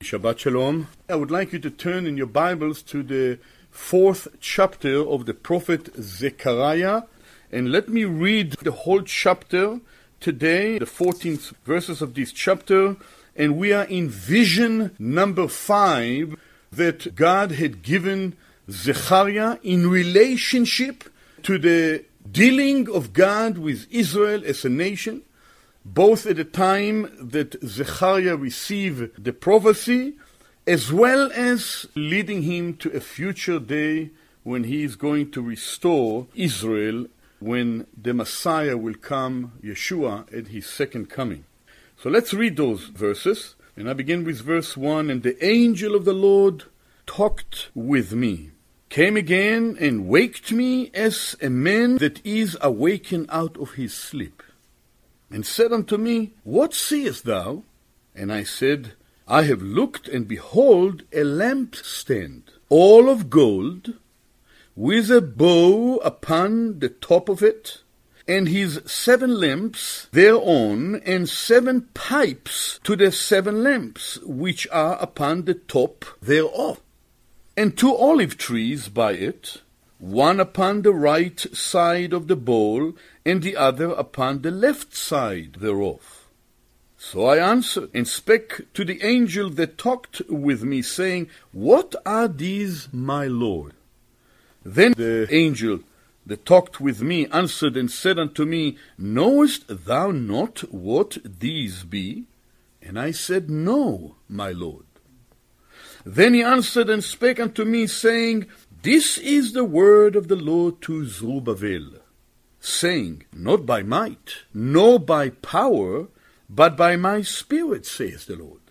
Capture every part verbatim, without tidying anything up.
Shabbat Shalom. I would like you to turn in your Bibles to the fourth chapter of the prophet Zechariah, and let me read the whole chapter today, the fourteenth verses of this chapter, and we are in vision number five that God had given Zechariah in relationship to the dealing of God with Israel as a nation, both at the time that Zechariah received the prophecy, as well as leading him to a future day when he is going to restore Israel, when the Messiah will come, Yeshua, at his second coming. So let's read those verses, and I begin with verse one. And the angel of the Lord talked with me, came again and waked me as a man that is awakened out of his sleep, and said unto me, What seest thou? And I said, I have looked, and behold, a lampstand, all of gold, with a bow upon the top of it, and his seven lamps thereon, and seven pipes to the seven lamps, which are upon the top thereof, and two olive trees by it, one upon the right side of the bowl, and the other upon the left side thereof. So I answered, and spake to the angel that talked with me, saying, What are these, my Lord? Then the angel that talked with me answered and said unto me, Knowest thou not what these be? And I said, No, my Lord. Then he answered and spake unto me, saying, This is the word of the Lord to Zerubbabel, saying, Not by might, nor by power, but by my spirit, saith the Lord.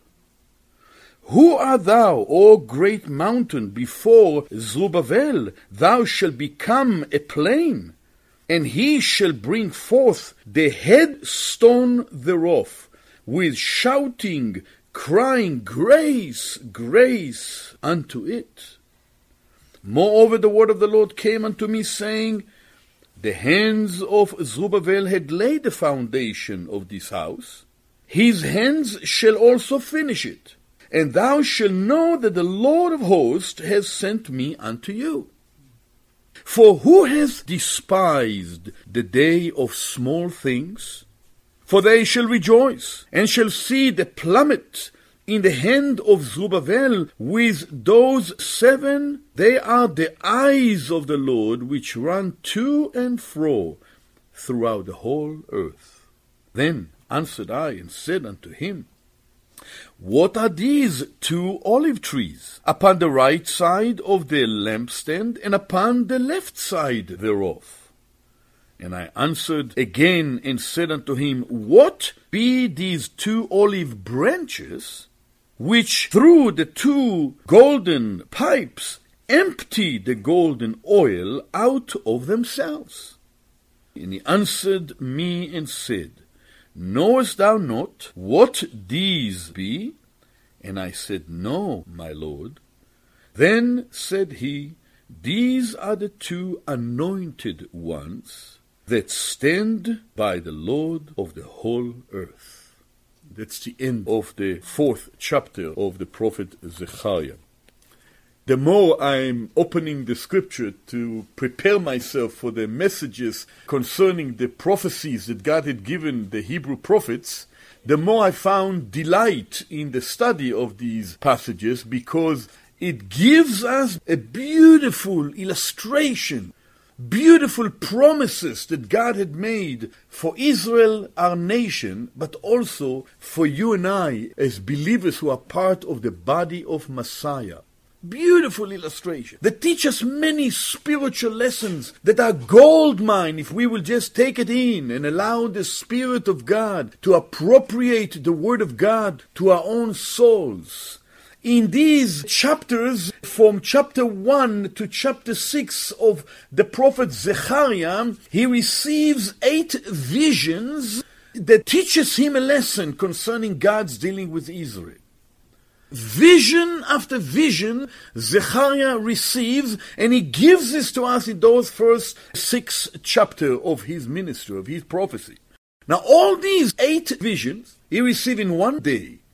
Who art thou, O great mountain? Before Zerubbabel thou shalt become a plain, and he shall bring forth the headstone thereof, with shouting, crying, Grace, grace unto it. Moreover, the word of the Lord came unto me, saying, The hands of Zerubbabel had laid the foundation of this house. His hands shall also finish it. And thou shalt know that the Lord of hosts has sent me unto you. For who hath despised the day of small things? For they shall rejoice, and shall see the plummet in the hand of Zerubbabel with those seven. They are the eyes of the Lord, which run to and fro throughout the whole earth. Then answered I and said unto him, What are these two olive trees upon the right side of the lampstand, and upon the left side thereof? And I answered again and said unto him, What be these two olive branches, which through the two golden pipes empty the golden oil out of themselves? And he answered me and said, Knowest thou not what these be? And I said, No, my Lord. Then said he, These are the two anointed ones that stand by the Lord of the whole earth. That's the end of the fourth chapter of the prophet Zechariah. The more I'm opening the scripture to prepare myself for the messages concerning the prophecies that God had given the Hebrew prophets, the more I found delight in the study of these passages, because it gives us a beautiful illustration, beautiful promises that God had made for Israel, our nation, but also for you and I as believers who are part of the body of Messiah. Beautiful illustration that teach us many spiritual lessons that are gold mine if we will just take it in and allow the Spirit of God to appropriate the Word of God to our own souls. In these chapters, from chapter one to chapter six of the prophet Zechariah, he receives eight visions that teaches him a lesson concerning God's dealing with Israel. Vision after vision Zechariah receives, and he gives this to us in those first six chapters of his ministry, of his prophecy. Now all these eight visions he received in one day.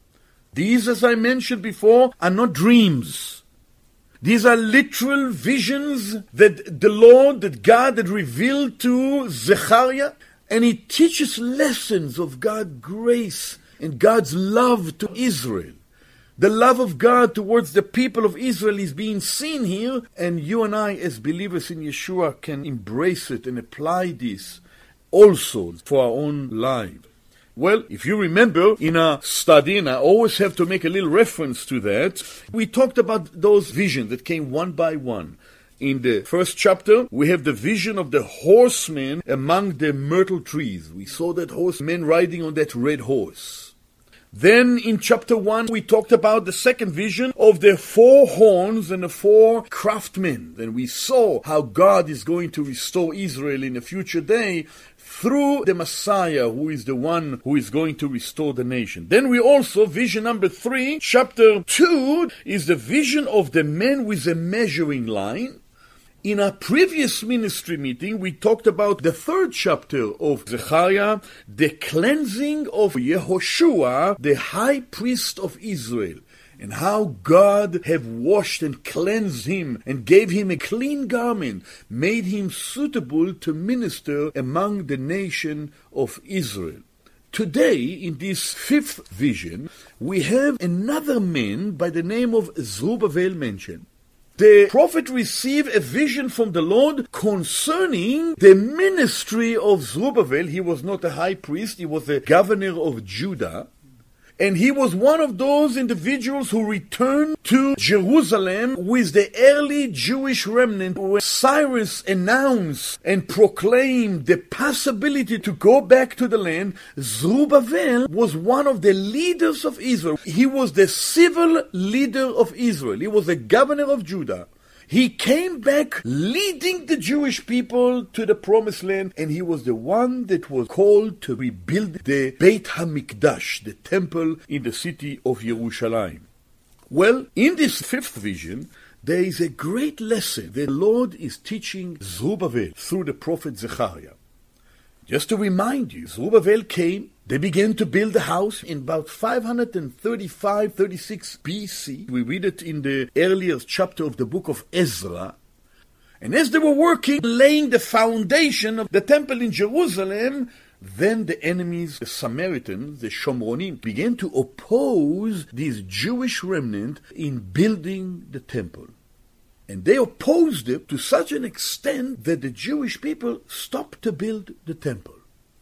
These, as I mentioned before, are not dreams. These are literal visions that the Lord, that God had revealed to Zechariah, and he teaches lessons of God's grace and God's love to Israel. The love of God towards the people of Israel is being seen here, and you and I as believers in Yeshua can embrace it and apply this also for our own lives. Well, if you remember in our study, and I always have to make a little reference to that, we talked about those visions that came one by one. In the first chapter, we have the vision of the horseman among the myrtle trees. We saw that horseman riding on that red horse. Then in chapter one, we talked about the second vision of the four horns and the four craftsmen. Then we saw how God is going to restore Israel in a future day through the Messiah, who is the one who is going to restore the nation. Then we also, vision number three, chapter two, is the vision of the man with a measuring line. In our previous ministry meeting, we talked about the third chapter of Zechariah, the cleansing of Yehoshua, the high priest of Israel, and how God have washed and cleansed him and gave him a clean garment, made him suitable to minister among the nation of Israel. Today, in this fifth vision, we have another man by the name of Zerubbabel mentioned. The prophet received a vision from the Lord concerning the ministry of Zerubbabel. He was not a high priest, he was the governor of Judah. And he was one of those individuals who returned to Jerusalem with the early Jewish remnant, where Cyrus announced and proclaimed the possibility to go back to the land. Zerubbabel was one of the leaders of Israel. He was the civil leader of Israel. He was the governor of Judah. He came back leading the Jewish people to the promised land, and he was the one that was called to rebuild the Beit HaMikdash, the temple in the city of Jerusalem. Well, in this fifth vision, there is a great lesson the Lord is teaching Zerubbabel through the prophet Zechariah. Just to remind you, Zerubbabel came, they began to build the house in about five thirty-five, thirty-six B C. We read it in the earlier chapter of the book of Ezra. And as they were working, laying the foundation of the temple in Jerusalem, then the enemies, the Samaritans, the Shomronim, began to oppose this Jewish remnant in building the temple. And they opposed it to such an extent that the Jewish people stopped to build the temple.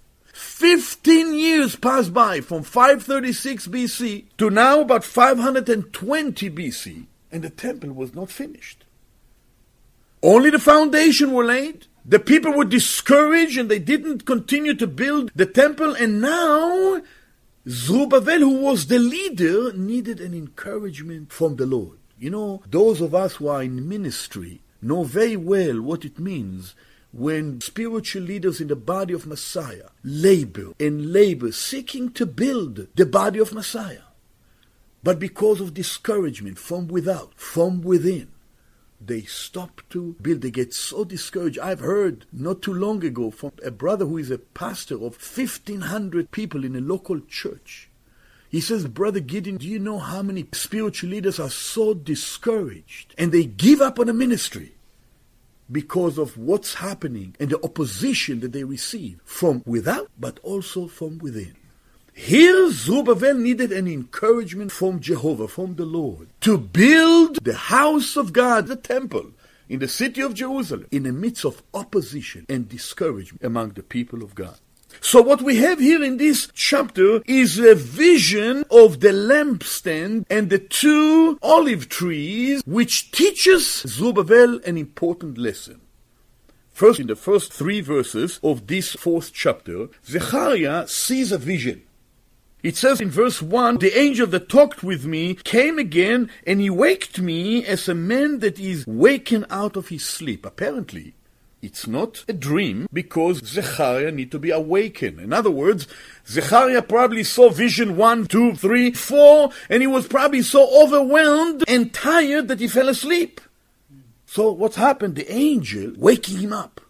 Fifteen years passed by from five thirty-six B C to now about five twenty B C, and the temple was not finished. Only the foundation were laid. The people were discouraged and they didn't continue to build the temple, and now Zerubbabel, who was the leader, needed an encouragement from the Lord. You know, those of us who are in ministry know very well what it means when spiritual leaders in the body of Messiah labor and labor seeking to build the body of Messiah. But because of discouragement from without, from within, they stop to build. They get so discouraged. I've heard not too long ago from a brother who is a pastor of fifteen hundred people in a local church. He says, Brother Gideon, do you know how many spiritual leaders are so discouraged and they give up on the ministry because of what's happening and the opposition that they receive from without, but also from within. Here, Zerubbabel needed an encouragement from Jehovah, from the Lord, to build the house of God, the temple, in the city of Jerusalem, in the midst of opposition and discouragement among the people of God. So what we have here in this chapter is a vision of the lampstand and the two olive trees, which teaches Zerubbabel an important lesson. First, in the first three verses of this fourth chapter, Zechariah sees a vision. It says in verse one, the angel that talked with me came again, and he waked me as a man that is waken out of his sleep. Apparently, it's not a dream because Zechariah need to be awakened. In other words, Zechariah probably saw vision one, two, three, four, and he was probably so overwhelmed and tired that he fell asleep. So what's happened? The angel waking him up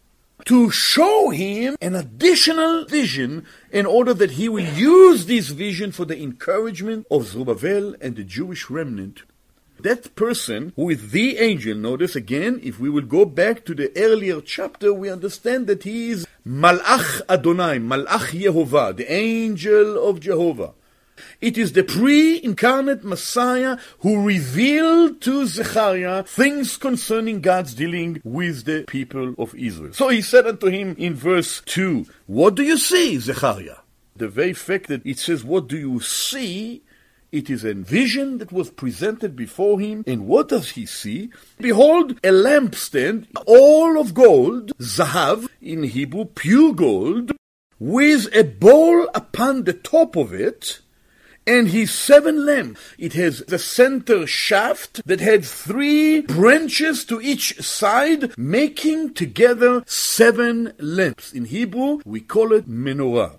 to show him an additional vision in order that he will use this vision for the encouragement of Zerubbabel and the Jewish remnant. That person who is the angel, notice again, if we will go back to the earlier chapter, we understand that he is Malach Adonai, Malach Yehovah, the angel of Jehovah. It is the pre-incarnate Messiah who revealed to Zechariah things concerning God's dealing with the people of Israel. So he said unto him in verse two, what do you see, Zechariah? The very fact that it says, what do you see? It is a vision that was presented before him. And what does he see? Behold, a lampstand, all of gold, zahav, in Hebrew, pure gold, with a bowl upon the top of it, and his seven lamps. It has the center shaft that had three branches to each side, making together seven lamps. In Hebrew, we call it menorah.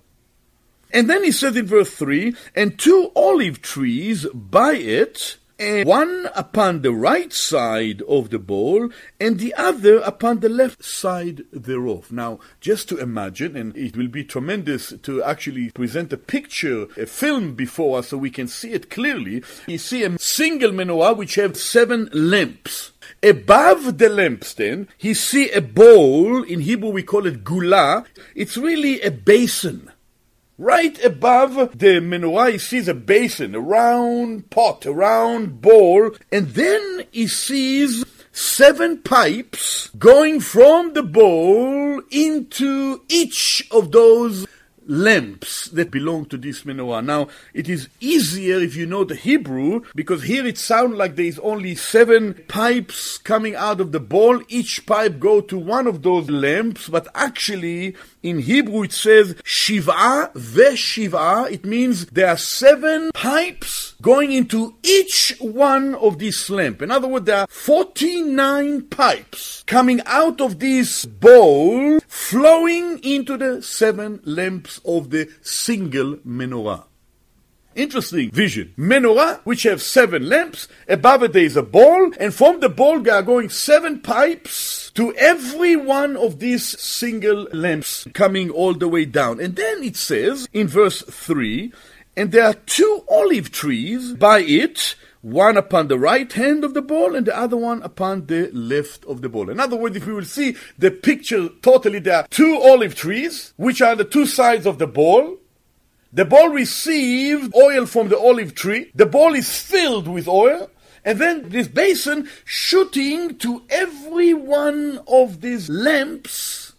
And then he said in verse three, and two olive trees by it, and one upon the right side of the bowl, and the other upon the left side thereof. Now, just to imagine, and it will be tremendous to actually present a picture, a film before us so we can see it clearly. You see a single menorah which has seven lamps. Above the lampstand, he see a bowl, in Hebrew we call it gula. It's really a basin. Right above the menorah, he sees a basin, a round pot, a round bowl, and then he sees seven pipes going from the bowl into each of those lamps that belong to this menorah. Now, it is easier if you know the Hebrew, because here it sounds like there is only seven pipes coming out of the bowl. Each pipe go to one of those lamps, but actually, in Hebrew it says Shiv'ah ve'Shiv'ah. It means there are seven pipes going into each one of these lamps. In other words, there are forty-nine pipes coming out of this bowl, flowing into the seven lamps of the single menorah. Interesting vision. Menorah, which have seven lamps, above it there is a bowl, and from the bowl there are going seven pipes to every one of these single lamps, coming all the way down. And then it says in verse three, and there are two olive trees by it, one upon the right hand of the bowl and the other one upon the left of the bowl. In other words, if we will see the picture totally, there are two olive trees, which are the two sides of the bowl. The bowl received oil from the olive tree. The bowl is filled with oil. And then this basin shooting to every one of these lamps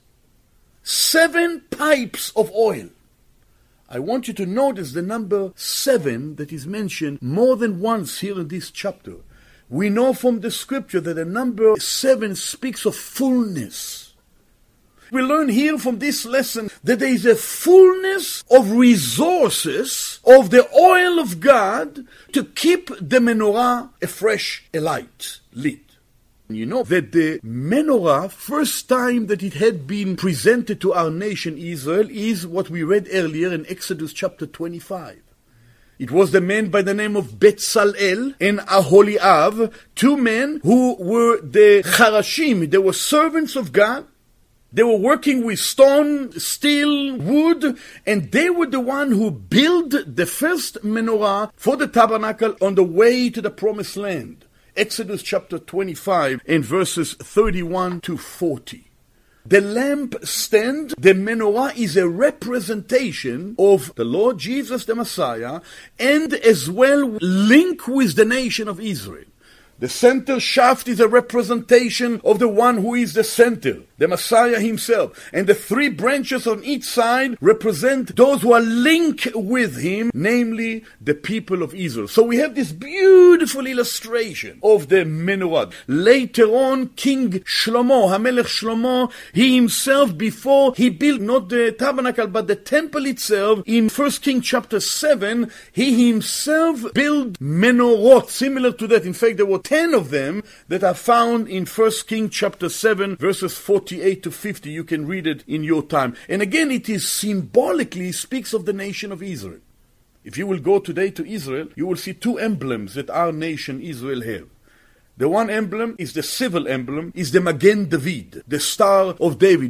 seven pipes of oil. I want you to notice the number seven that is mentioned more than once here in this chapter. We know from the scripture that the number seven speaks of fullness. We learn here from this lesson that there is a fullness of resources of the oil of God to keep the menorah afresh, alight, lit. You know that the menorah, first time that it had been presented to our nation Israel, is what we read earlier in Exodus chapter twenty-five. It was the man by the name of Betzalel and Aholiab, two men who were the Charashim. They were servants of God. They were working with stone, steel, wood, and they were the one who built the first menorah for the tabernacle on the way to the promised land. Exodus chapter twenty-five and verses thirty-one to forty. The lampstand, the menorah, is a representation of the Lord Jesus the Messiah, and as well link with the nation of Israel. The center shaft is a representation of the one who is the center, the Messiah himself. And the three branches on each side represent those who are linked with him, namely the people of Israel. So we have this beautiful illustration of the menorah. Later on, King Shlomo, Hamelech Shlomo, he himself, before he built not the tabernacle but the temple itself, in First Kings chapter seven, he himself built menorot, similar to that. In fact, there were ten of them that are found in First Kings chapter seven, verses forty-eight to fifty. You can read it in your time. And again, it is symbolically speaks of the nation of Israel. If you will go today to Israel, you will see two emblems that our nation Israel have. The one emblem is the civil emblem, is the Magen David, the Star of David.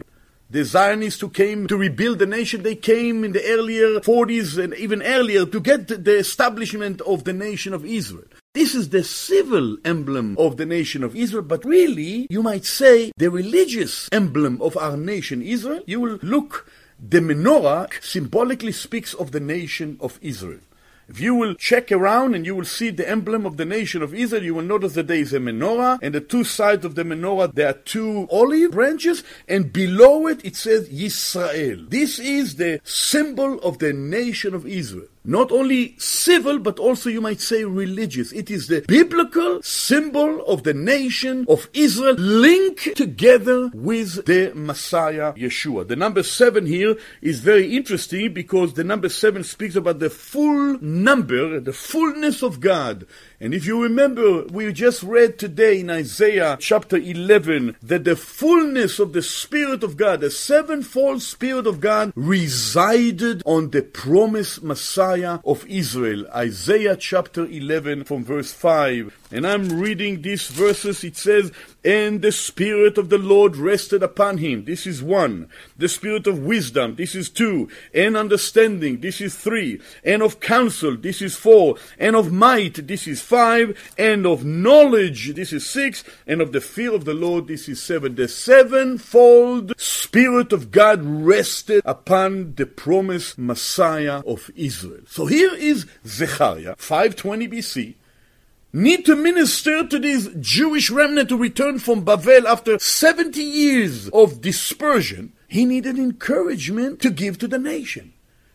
The Zionists who came to rebuild the nation, they came in the earlier forties and even earlier to get the establishment of the nation of Israel. This is the civil emblem of the nation of Israel, but really, you might say, the religious emblem of our nation Israel. You will look, the menorah symbolically speaks of the nation of Israel. If you will check around and you will see the emblem of the nation of Israel, you will notice that there is a menorah, and the two sides of the menorah, there are two olive branches, and below it, it says Yisrael. This is the symbol of the nation of Israel. Not only civil, but also you might say religious. It is the biblical symbol of the nation of Israel linked together with the Messiah, Yeshua. The number seven here is very interesting because the number seven speaks about the full number, the fullness of God. And if you remember, we just read today in Isaiah chapter eleven that the fullness of the Spirit of God, the sevenfold Spirit of God, resided on the promised Messiah of Israel. Isaiah chapter eleven from verse five. And I'm reading these verses. It says, and the Spirit of the Lord rested upon him. This is one. The Spirit of wisdom. This is two. And understanding. This is three. And of counsel. This is four. And of might. This is five. And of knowledge. This is six. And of the fear of the Lord. This is seven. The sevenfold Spirit of God rested upon the promised Messiah of Israel. So here is Zechariah, five twenty B C, need to minister to this Jewish remnant to return from Babel after seventy years of dispersion. He needed encouragement to give to the nation.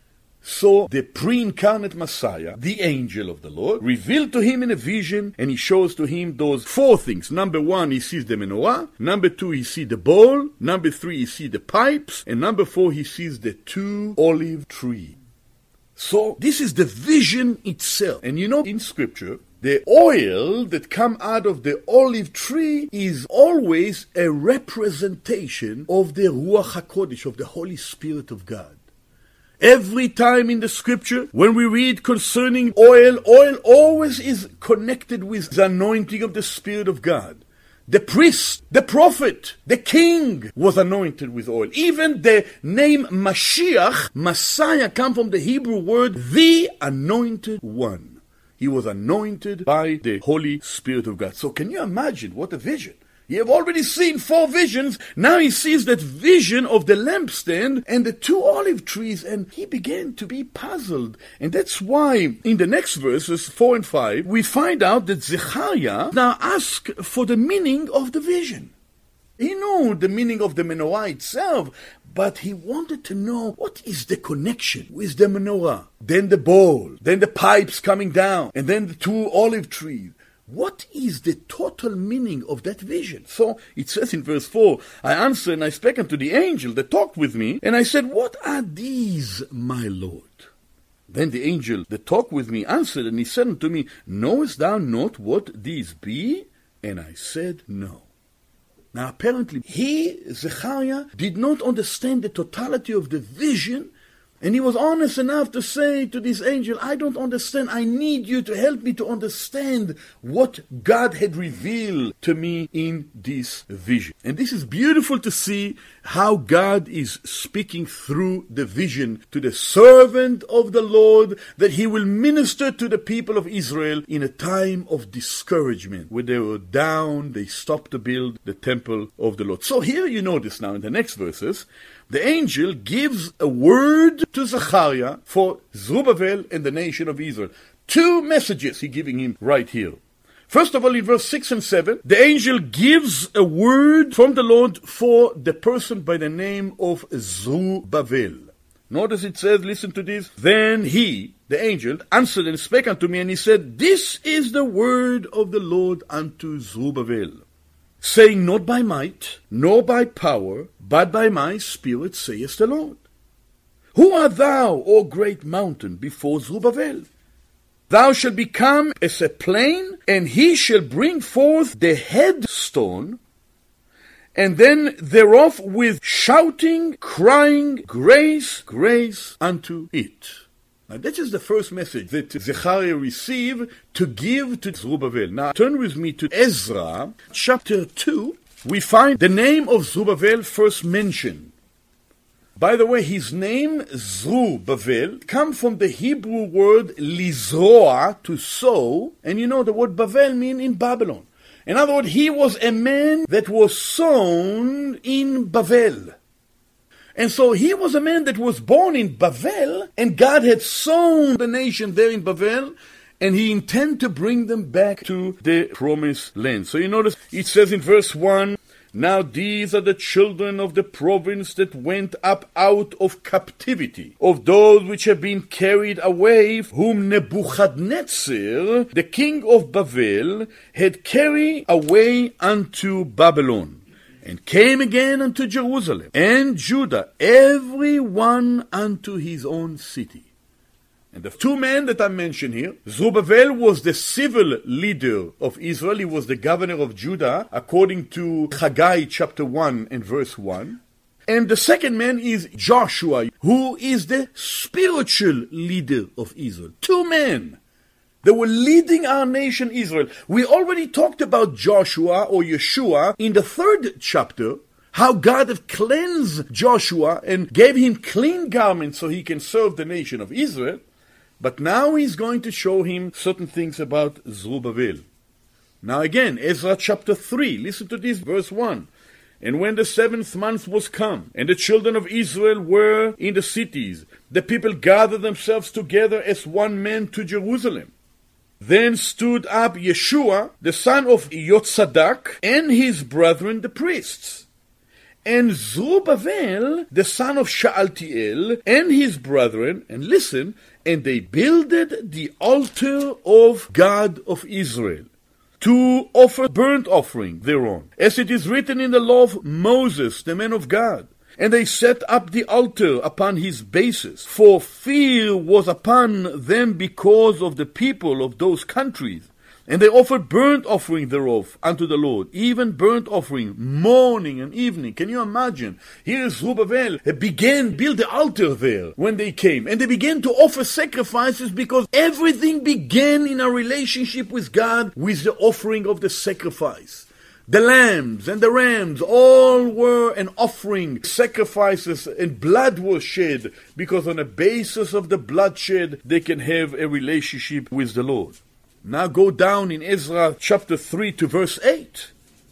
So the pre-incarnate Messiah, the angel of the Lord, revealed to him in a vision, and he shows to him those four things. Number one, he sees the menorah. Number two, he sees the bowl. Number three, he sees the pipes. And number four, he sees the two olive trees. So this is the vision itself. And you know, in Scripture, the oil that come out of the olive tree is always a representation of the Ruach HaKodesh, of the Holy Spirit of God. Every time in the Scripture, when we read concerning oil, oil always is connected with the anointing of the Spirit of God. The priest, the prophet, the king was anointed with oil. Even the name Mashiach, Messiah, comes from the Hebrew word, the anointed one. He was anointed by the Holy Spirit of God. So can you imagine what a vision? You have already seen four visions. Now he sees that vision of the lampstand and the two olive trees, and he began to be puzzled. And that's why in the next verses, four and five, we find out that Zechariah now asks for the meaning of the vision. He knew the meaning of the menorah itself, but he wanted to know what is the connection with the menorah, then the bowl, then the pipes coming down, and then the two olive trees. What is the total meaning of that vision? So it says in verse four, I answered and I spake unto the angel that talked with me, and I said, what are these, my Lord? Then the angel that talked with me answered, and he said unto me, knowest thou not what these be? And I said, no. Now apparently he, Zechariah, did not understand the totality of the vision, and he was honest enough to say to this angel, I don't understand. I need you to help me to understand what God had revealed to me in this vision. And this is beautiful to see how God is speaking through the vision to the servant of the Lord, that he will minister to the people of Israel in a time of discouragement. When they were down, they stopped to build the temple of the Lord. So here you notice now in the next verses, the angel gives a word to Zechariah for Zerubbabel and the nation of Israel. Two messages he's giving him right here. First of all, in verse six and seven, the angel gives a word from the Lord for the person by the name of Zerubbabel. Notice it says, listen to this, then he, the angel, answered and spake unto me, and he said, this is the word of the Lord unto Zerubbabel, saying, not by might, nor by power, but by my spirit, saith the Lord. Who art thou, O great mountain, before Zerubbabel? Thou shalt become as a plain, and he shall bring forth the headstone, and then thereof with shouting, crying, grace, grace unto it. Now that is the first message that Zechariah received to give to Zerubbabel. Now turn with me to Ezra chapter two. We find the name of Zerubbabel first mentioned. By the way, his name, Zerubbabel, comes from the Hebrew word lizroa, to sow, and you know the word Bavel means in Babylon. In other words, he was a man that was sown in Bavel. And so he was a man that was born in Bavel, and God had sown the nation there in Bavel, and he intended to bring them back to the promised land. So you notice, it says in verse one, "Now these are the children of the province that went up out of captivity, of those which have been carried away, whom Nebuchadnezzar, the king of Babel, had carried away unto Babylon, and came again unto Jerusalem, and Judah, every one unto his own city." And the two men that I mentioned here, Zerubbabel was the civil leader of Israel. He was the governor of Judah, according to Haggai chapter one and verse one. And the second man is Joshua, who is the spiritual leader of Israel. Two men. They were leading our nation Israel. We already talked about Joshua or Yeshua in the third chapter, how God had cleansed Joshua and gave him clean garments so he can serve the nation of Israel. But now he's going to show him certain things about Zerubbabel. Now again, Ezra chapter three, listen to this, verse one. "And when the seventh month was come, and the children of Israel were in the cities, the people gathered themselves together as one man to Jerusalem. Then stood up Yeshua, the son of Yotzadak, and his brethren the priests. And Zerubbabel, the son of Shealtiel, and his brethren, and listen, and they builded the altar of God of Israel, to offer burnt offering thereon, as it is written in the law of Moses, the man of God. And they set up the altar upon his basis, for fear was upon them because of the people of those countries. And they offered burnt offering thereof unto the Lord, even burnt offering morning and evening." Can you imagine? Here Zerubbabel began to build the altar there when they came. And they began to offer sacrifices because everything began in a relationship with God with the offering of the sacrifice. The lambs and the rams all were an offering, sacrifices, and blood was shed, because on the basis of the bloodshed they can have a relationship with the Lord. Now go down in Ezra chapter three to verse eight.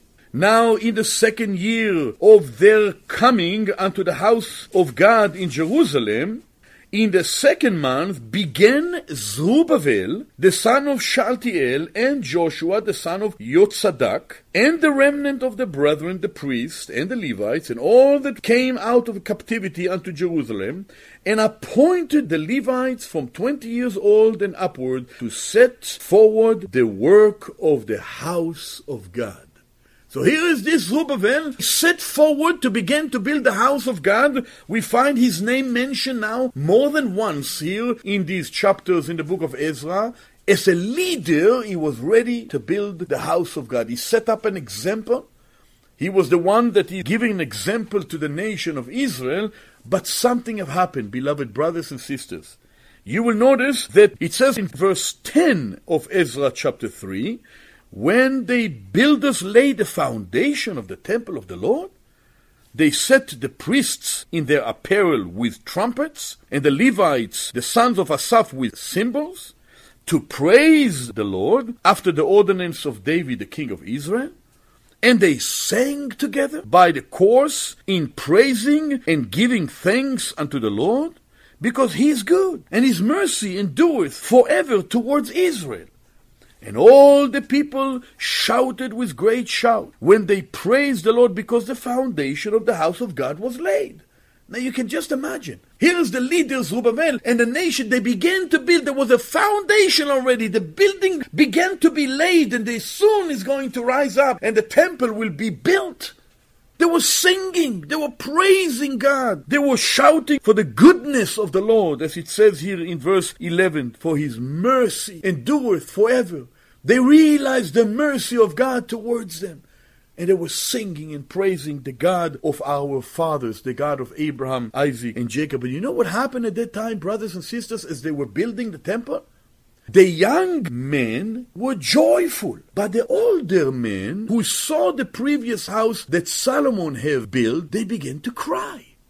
"Now in the second year of their coming unto the house of God in Jerusalem, in the second month began Zerubbabel, the son of Shealtiel, and Joshua, the son of Yotzadak, and the remnant of the brethren, the priests, and the Levites, and all that came out of captivity unto Jerusalem, and appointed the Levites from twenty years old and upward to set forward the work of the house of God." So here is this Zerubbabel set forward to begin to build the house of God. We find his name mentioned now more than once here in these chapters in the book of Ezra. As a leader, he was ready to build the house of God. He set up an example. He was the one that is giving an example to the nation of Israel. But something have happened, beloved brothers and sisters. You will notice that it says in verse ten of Ezra chapter three, "When the builders laid the foundation of the temple of the Lord, they set the priests in their apparel with trumpets, and the Levites, the sons of Asaph, with cymbals, to praise the Lord after the ordinance of David the king of Israel. And they sang together by the course in praising and giving thanks unto the Lord, because he is good, and his mercy endureth forever towards Israel. And all the people shouted with great shout when they praised the Lord, because the foundation of the house of God was laid." Now you can just imagine. Here is the leader Zerubbabel and the nation. They began to build. There was a foundation already. The building began to be laid, and they soon is going to rise up, and the temple will be built. They were singing. They were praising God. They were shouting for the goodness of the Lord, as it says here in verse eleven, "For his mercy endureth forever." They realized the mercy of God towards them. And they were singing and praising the God of our fathers, the God of Abraham, Isaac, and Jacob. And you know what happened at that time, brothers and sisters, as they were building the temple? The young men were joyful, but the older men who saw the previous house that Solomon had built, they began to cry.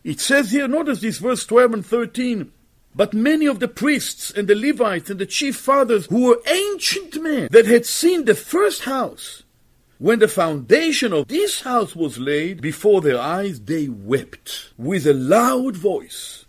It says here, notice this verse twelve and thirteen, but many of the priests and the Levites and the chief fathers who were ancient men that had seen the first house, when the foundation of this house was laid before their eyes, they wept with a loud voice,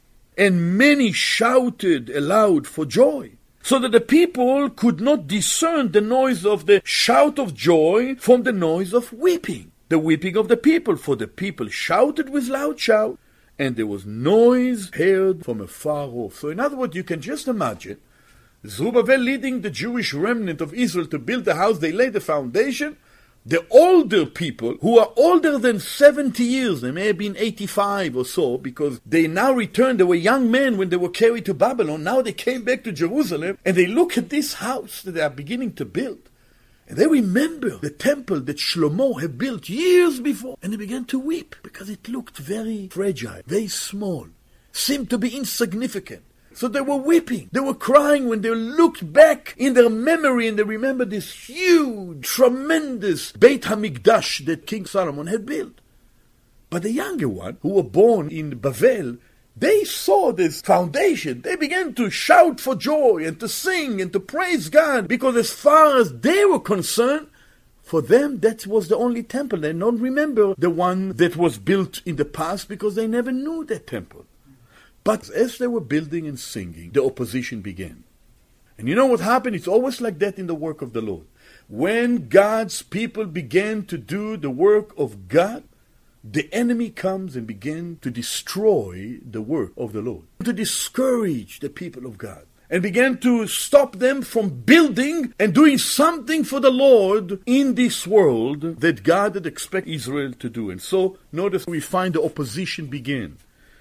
and many shouted aloud for joy, so that the people could not discern the noise of the shout of joy from the noise of weeping, the weeping of the people, for the people shouted with loud shout, and there was noise heard from afar off. So in other words, you can just imagine Zerubbabel leading the Jewish remnant of Israel to build the house. They laid the foundation. The older people, who are older than seventy years, they may have been eighty-five or so, because they now returned. They were young men when they were carried to Babylon. Now they came back to Jerusalem, and they look at this house that they are beginning to build. And they remember the temple that Shlomo had built years before. And they began to weep because it looked very fragile, very small, seemed to be insignificant. So they were weeping. They were crying when they looked back in their memory and they remembered this huge, tremendous Beit HaMikdash that King Solomon had built. But the younger one, who were born in Bavel, they saw this foundation. They began to shout for joy and to sing and to praise God, because as far as they were concerned, for them that was the only temple. They don't remember the one that was built in the past because they never knew that temple. But as they were building and singing, the opposition began. And you know what happened? It's always like that in the work of the Lord. When God's people began to do the work of God, the enemy comes and begins to destroy the work of the Lord, to discourage the people of God, and began to stop them from building and doing something for the Lord in this world that God had expected Israel to do. And so, notice we find the opposition begin.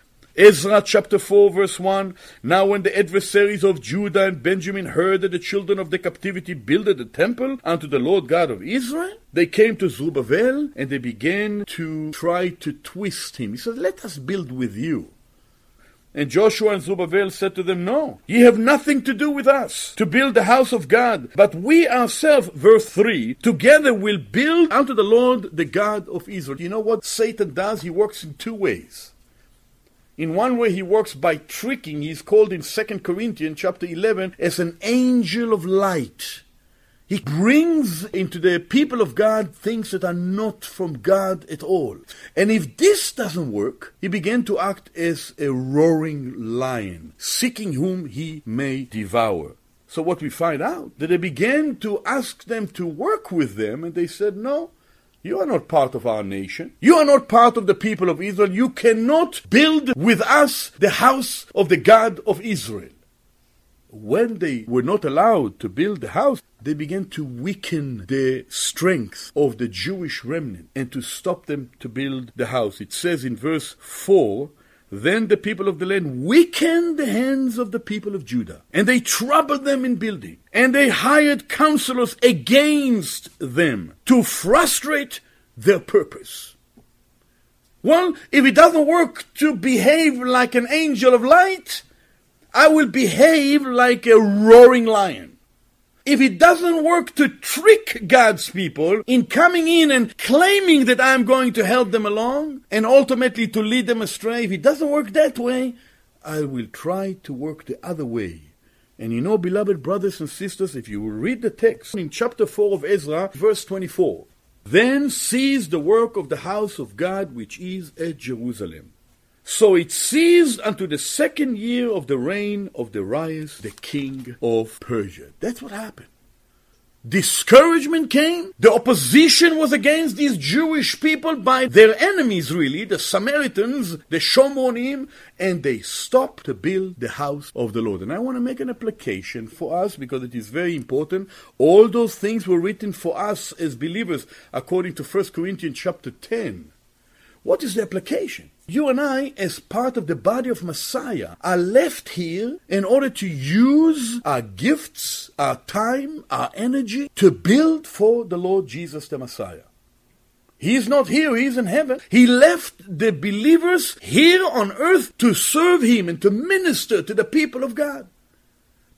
Ezra chapter four verse one, now when the adversaries of Judah and Benjamin heard that the children of the captivity builded a temple unto the Lord God of Israel, they came to Zerubbabel and they began to try to twist him. He said, let us build with you. And Joshua and Zerubbabel said to them, no, ye have nothing to do with us to build the house of God, but we ourselves, verse three, together will build unto the Lord the God of Israel. You know what Satan does? He works in two ways. In one way, he works by tricking. He's called in Second Corinthians chapter eleven as an angel of light. He brings into the people of God things that are not from God at all. And if this doesn't work, he began to act as a roaring lion, seeking whom he may devour. So what we find out, that they began to ask them to work with them, and they said, no, you are not part of our nation. You are not part of the people of Israel. You cannot build with us the house of the God of Israel. When they were not allowed to build the house, they began to weaken the strength of the Jewish remnant and to stop them to build the house. It says in verse four, then the people of the land weakened the hands of the people of Judah, and they troubled them in building, and they hired counselors against them to frustrate their purpose. Well, if it doesn't work to behave like an angel of light, I will behave like a roaring lion. If it doesn't work to trick God's people in coming in and claiming that I'm going to help them along and ultimately to lead them astray, if it doesn't work that way, I will try to work the other way. And you know, beloved brothers and sisters, if you will read the text in chapter four of Ezra, verse twenty-four, then ceased the work of the house of God which is at Jerusalem. So it ceased unto the second year of the reign of Darius, the king of Persia. That's what happened. Discouragement came. The opposition was against these Jewish people by their enemies, really, the Samaritans, the Shomronim, and they stopped to build the house of the Lord. And I want to make an application for us because it is very important. All those things were written for us as believers according to First Corinthians chapter ten. What is the application? You and I, as part of the body of Messiah, are left here in order to use our gifts, our time, our energy to build for the Lord Jesus the Messiah. He is not here, he is in heaven. He left the believers here on earth to serve him and to minister to the people of God,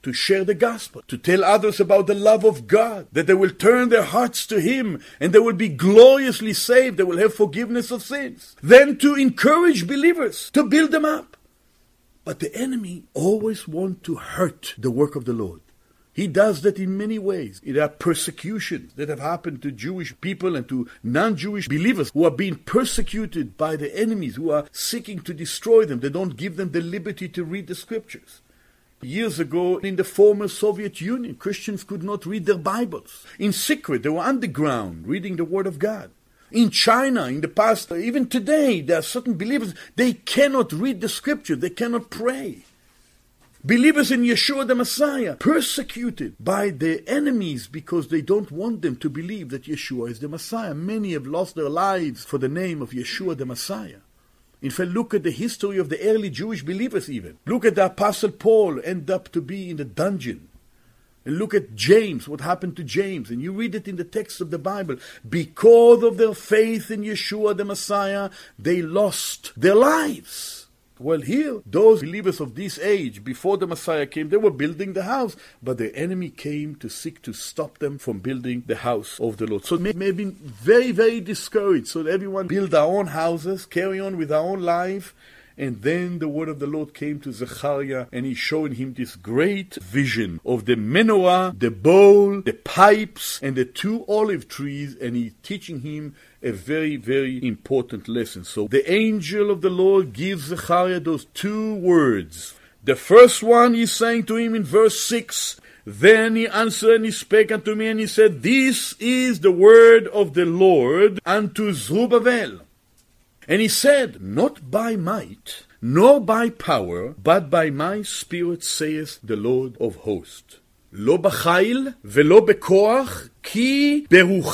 to share the gospel, to tell others about the love of God, that they will turn their hearts to Him and they will be gloriously saved, they will have forgiveness of sins. Then to encourage believers, to build them up. But the enemy always wants to hurt the work of the Lord. He does that in many ways. There are persecutions that have happened to Jewish people and to non-Jewish believers who are being persecuted by the enemies, who are seeking to destroy them. They don't give them the liberty to read the scriptures. Years ago, in the former Soviet Union, Christians could not read their Bibles. In secret, they were underground, reading the Word of God. In China, in the past, even today, there are certain believers, they cannot read the scripture, they cannot pray. Believers in Yeshua the Messiah, persecuted by their enemies because they don't want them to believe that Yeshua is the Messiah. Many have lost their lives for the name of Yeshua the Messiah. In fact, look at the history of the early Jewish believers even. Look at the Apostle Paul, end up to be in the dungeon. And look at James, what happened to James. And you read it in the text of the Bible. Because of their faith in Yeshua the Messiah, they lost their lives. Well, here, those believers of this age, before the Messiah came, they were building the house. But the enemy came to seek to stop them from building the house of the Lord. So they may have been very, very discouraged. So that everyone build our own houses, carry on with our own life. And then the word of the Lord came to Zechariah, and he showed him this great vision of the menorah, the bowl, the pipes, and the two olive trees, and he teaching him a very, very important lesson. So the angel of the Lord gives Zechariah those two words. The first one he's saying to him in verse six, then he answered and he spake unto me, and he said, this is the word of the Lord unto Zerubbabel. And he said, not by might, nor by power, but by my spirit, saith the Lord of hosts. לא בחיל ולא בכוח, כי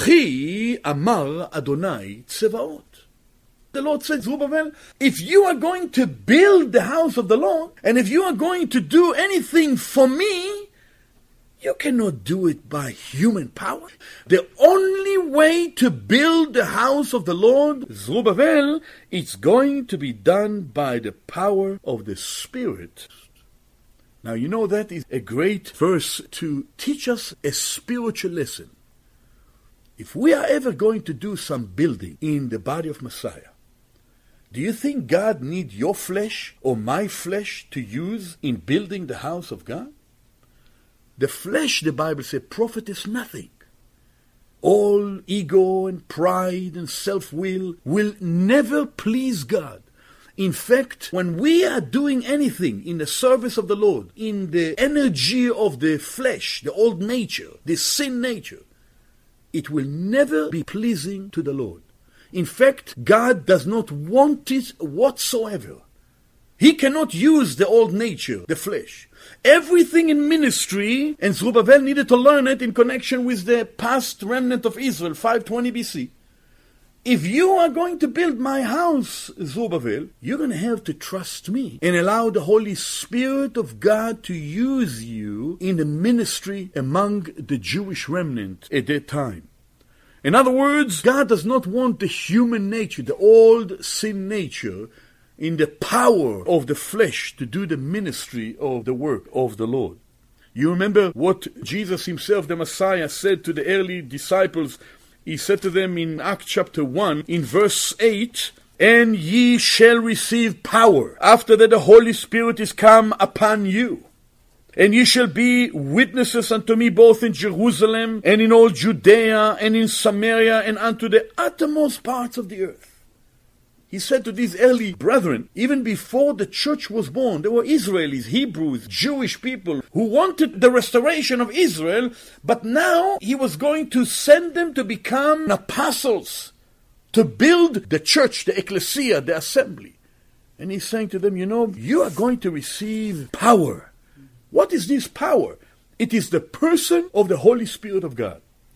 ברוחי אמר אדוני צבאות. The Lord said, Zerubbabel, if you are going to build the house of the Lord, and if you are going to do anything for me, you cannot do it by human power. The only way to build the house of the Lord, Zerubbabel, it's going to be done by the power of the Spirit. Now, you know that is a great verse to teach us a spiritual lesson. If we are ever going to do some building in the body of Messiah, do you think God needs your flesh or my flesh to use in building the house of God? The flesh, the Bible says, profiteth nothing. All ego and pride and self-will will never please God. In fact, when we are doing anything in the service of the Lord, in the energy of the flesh, the old nature, the sin nature, it will never be pleasing to the Lord. In fact, God does not want it whatsoever. He cannot use the old nature, the flesh. Everything in ministry, and Zerubbabel needed to learn it in connection with the past remnant of Israel, five twenty B C. If you are going to build my house, Zerubbabel, you're going to have to trust me and allow the Holy Spirit of God to use you in the ministry among the Jewish remnant at that time. In other words, God does not want the human nature, the old sin nature, in the power of the flesh to do the ministry of the work of the Lord. You remember what Jesus himself, the Messiah, said to the early disciples. He said to them in Acts chapter one, in verse eight, and ye shall receive power, after that the Holy Spirit is come upon you. And ye shall be witnesses unto me both in Jerusalem, and in all Judea, and in Samaria, and unto the uttermost parts of the earth. He said to these early brethren, even before the church was born, there were Israelis, Hebrews, Jewish people who wanted the restoration of Israel, but now he was going to send them to become apostles, to build the church, the ecclesia, the assembly. And he's saying to them, you know, you are going to receive power. What is this power? It is the person of the Holy Spirit of God.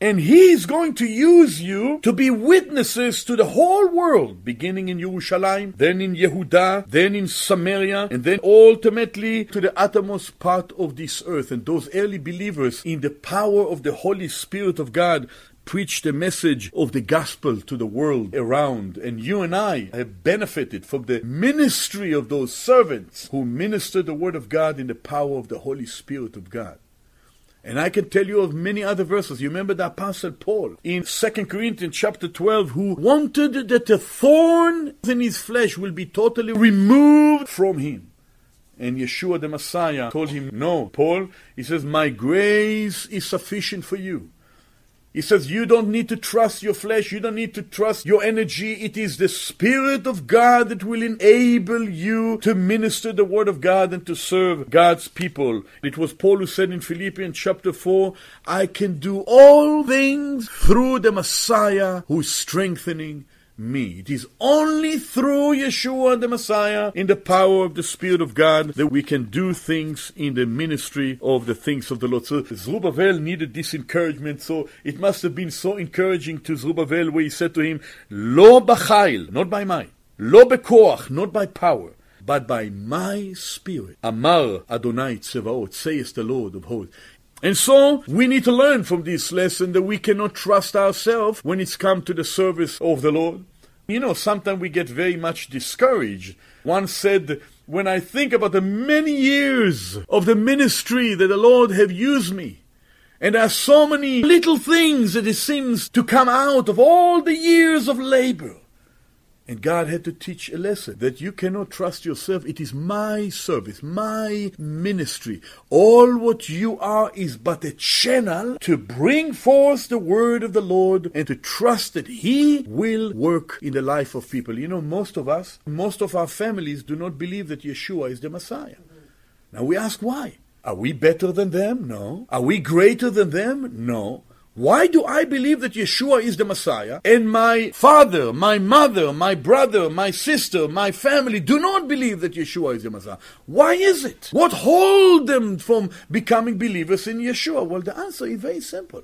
And He is going to use you to be witnesses to the whole world, beginning in Jerusalem, then in Yehuda, then in Samaria, and then ultimately to the uttermost part of this earth. And those early believers, in the power of the Holy Spirit of God, preach the message of the gospel to the world around. And you and I have benefited from the ministry of those servants who minister the word of God in the power of the Holy Spirit of God. And I can tell you of many other verses. You remember the Apostle Paul in Second Corinthians chapter twelve, who wanted that the thorn in his flesh will be totally removed from him. And Yeshua the Messiah told him, no, Paul, he says, my grace is sufficient for you. He says, you don't need to trust your flesh. You don't need to trust your energy. It is the Spirit of God that will enable you to minister the Word of God and to serve God's people. It was Paul who said in Philippians chapter four, I can do all things through the Messiah who is strengthening me. It is only through Yeshua the Messiah, in the power of the Spirit of God, that we can do things in the ministry of the things of the Lord. So Zerubbabel needed this encouragement, so it must have been so encouraging to Zerubbabel, where he said to him, Lo b'chayil, not by might, lo b'koach, not by power, but by my Spirit. Amar Adonai Tzevaot, says the Lord of hosts. And so, we need to learn from this lesson that we cannot trust ourselves when it's come to the service of the Lord. You know, sometimes we get very much discouraged. One said, when I think about the many years of the ministry that the Lord have used me, and there are so many little things that it seems to come out of all the years of labor. And God had to teach a lesson that you cannot trust yourself. It is my service, my ministry. All what you are is but a channel to bring forth the word of the Lord and to trust that He will work in the life of people. You know, most of us, most of our families do not believe that Yeshua is the Messiah. Now we ask why. Are we better than them? No. Are we greater than them? No. Why do I believe that Yeshua is the Messiah, and my father, my mother, my brother, my sister, my family do not believe that Yeshua is the Messiah? Why is it? What holds them from becoming believers in Yeshua? Well, the answer is very simple.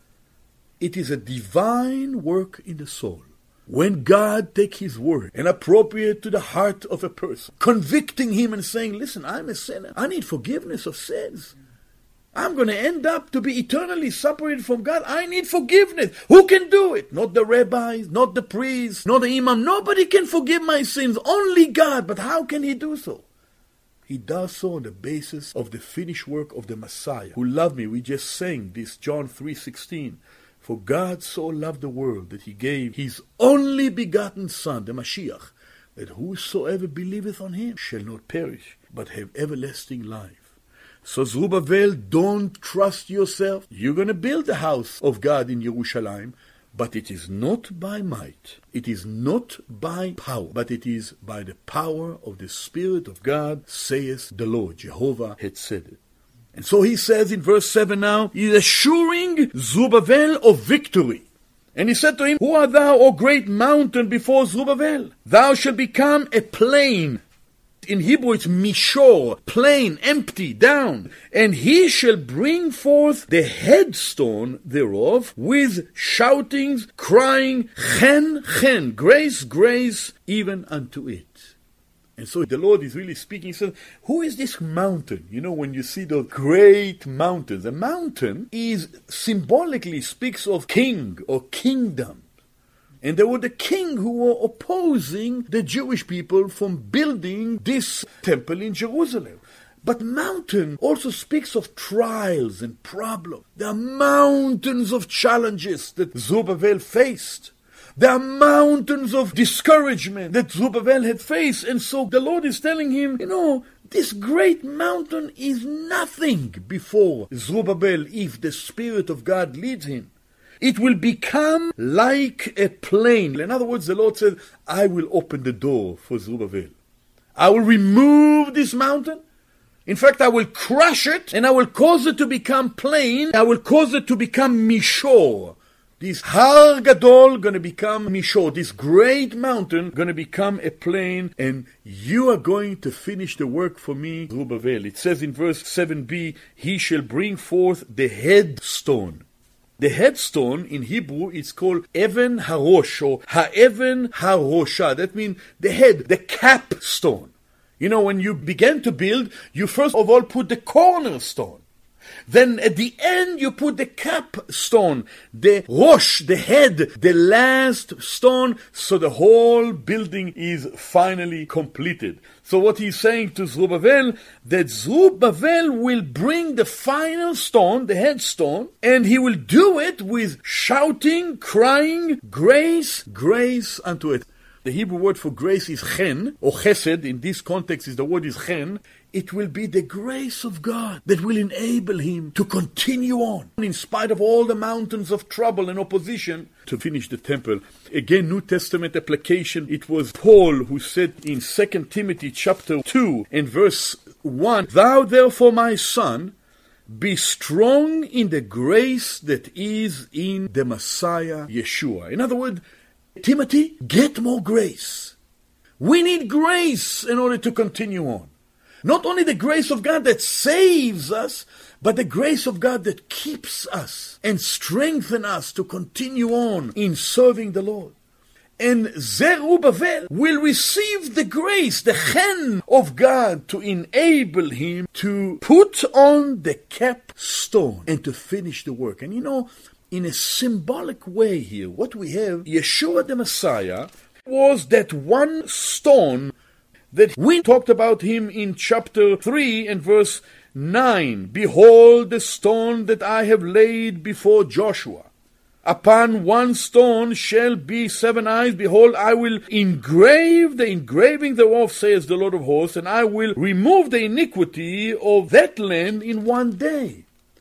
It is a divine work in the soul. When God takes His word and appropriate to the heart of a person, convicting him and saying, listen, I'm a sinner. I need forgiveness of sins. I'm going to end up to be eternally separated from God. I need forgiveness. Who can do it? Not the rabbis, not the priests, not the imam. Nobody can forgive my sins. Only God. But how can He do so? He does so on the basis of the finished work of the Messiah, who loved me. We just sang this, John three sixteen. For God so loved the world that He gave His only begotten Son, the Mashiach, that whosoever believeth on Him shall not perish, but have everlasting life. So Zerubbabel, don't trust yourself. You're going to build the house of God in Jerusalem, but it is not by might. It is not by power, but it is by the power of the Spirit of God, saith the Lord. Jehovah had said it. And so he says in verse seven now, he's assuring Zerubbabel of victory. And he said to him, Who art thou, O great mountain, before Zerubbabel? Thou shalt become a plain. In Hebrew it's mishor, plain, empty, down. And he shall bring forth the headstone thereof with shoutings, crying, Chen, chen, grace, grace, even unto it. And so the Lord is really speaking. He says, who is this mountain? You know, when you see those great mountains, a mountain is symbolically speaks of king or kingdom. And there were the king who were opposing the Jewish people from building this temple in Jerusalem. But mountain also speaks of trials and problems. There are mountains of challenges that Zerubbabel faced. There are mountains of discouragement that Zerubbabel had faced. And so the Lord is telling him, you know, this great mountain is nothing before Zerubbabel if the Spirit of God leads him. It will become like a plain. In other words, the Lord said, I will open the door for Zerubbabel. I will remove this mountain. In fact, I will crush it and I will cause it to become plain. I will cause it to become mishor. This Har Gadol going to become mishor. This great mountain going to become a plain, and you are going to finish the work for me, Zerubbabel. It says in verse seven b, he shall bring forth the headstone. The headstone in Hebrew is called Even Harosh or Ha'even Harosha. That means the head, the capstone. You know, when you begin to build, you first of all put the cornerstone. Then at the end you put the capstone, the rosh, the head, the last stone, so the whole building is finally completed. So what he's saying to Zerubbabel, that Zerubbabel will bring the final stone, the headstone, and he will do it with shouting, crying, grace, grace unto it. The Hebrew word for grace is chen, or chesed. In this context, is the word is chen. It will be the grace of God that will enable him to continue on, in spite of all the mountains of trouble and opposition, to finish the temple. Again, New Testament application, it was Paul who said in Second Timothy chapter two and verse one, Thou therefore, my son, be strong in the grace that is in the Messiah Yeshua. In other words, Timothy, get more grace. We need grace in order to continue on. Not only the grace of God that saves us, but the grace of God that keeps us and strengthens us to continue on in serving the Lord. And Zerubbabel will receive the grace, the chen of God, to enable him to put on the capstone and to finish the work. And you know, in a symbolic way here, what we have, Yeshua the Messiah, was that one stone that we talked about him in chapter three and verse nine. Behold the stone that I have laid before Joshua. Upon one stone shall be seven eyes. Behold, I will engrave the engraving thereof, says the Lord of hosts, and I will remove the iniquity of that land in one day.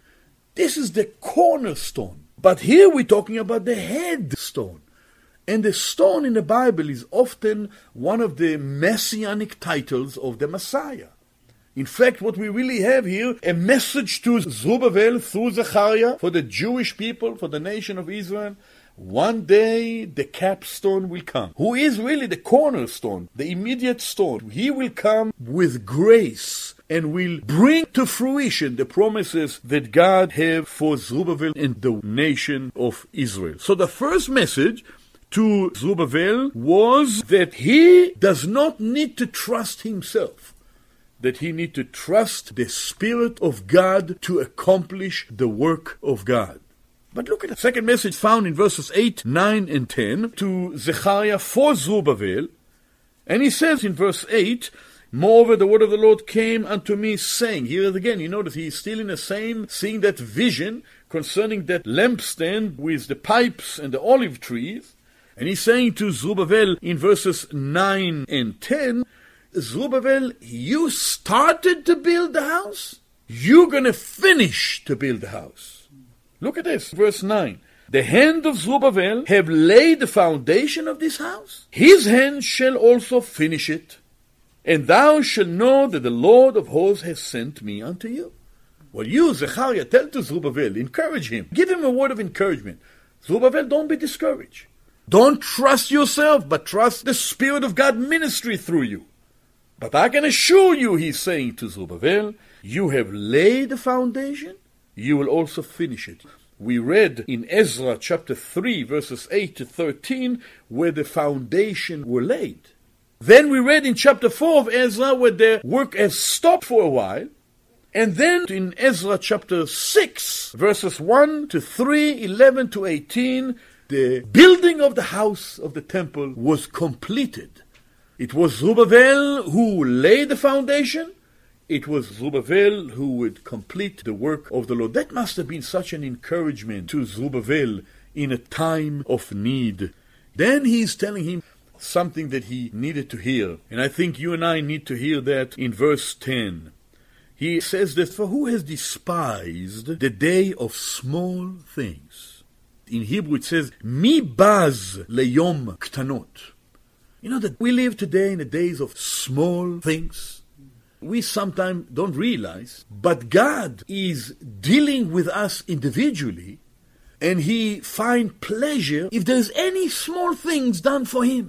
This is the cornerstone. But here we're talking about the headstone. And the stone in the Bible is often one of the messianic titles of the Messiah. In fact, what we really have here, a message to Zerubbabel through Zechariah for the Jewish people, for the nation of Israel. One day the capstone will come, who is really the cornerstone, the immediate stone. He will come with grace and will bring to fruition the promises that God have for Zerubbabel and the nation of Israel. So the first message to Zerubbabel was that he does not need to trust himself, that he needs to trust the Spirit of God to accomplish the work of God. But look at the second message found in verses eight, nine, and ten to Zechariah for Zerubbabel. And he says in verse eight, Moreover, the word of the Lord came unto me, saying, here again, you notice he is still in the same, seeing that vision concerning that lampstand with the pipes and the olive trees. And he's saying to Zerubbabel in verses nine and ten, Zerubbabel, you started to build the house. You're going to finish to build the house. Look at this, verse nine. The hand of Zerubbabel have laid the foundation of this house. His hand shall also finish it. And thou shalt know that the Lord of hosts has sent me unto you. Well, you, Zechariah, tell to Zerubbabel, encourage him. Give him a word of encouragement. Zerubbabel, don't be discouraged. Don't trust yourself, but trust the Spirit of God ministry through you. But I can assure you, he's saying to Zerubbabel, you have laid the foundation, you will also finish it. We read in Ezra chapter three, verses eight to thirteen, where the foundation were laid. Then we read in chapter four of Ezra, where the work has stopped for a while. And then in Ezra chapter six, verses one to three, eleven to eighteen, the building of the house of the temple was completed. It was Zerubbabel who laid the foundation. It was Zerubbabel who would complete the work of the Lord. That must have been such an encouragement to Zerubbabel in a time of need. Then he's telling him something that he needed to hear. And I think you and I need to hear that in verse ten. He says that, for who has despised the day of small things? In Hebrew it says, Mi baz leyom ktanot. You know that we live today in the days of small things. We sometimes don't realize, but God is dealing with us individually, and He finds pleasure if there's any small things done for Him.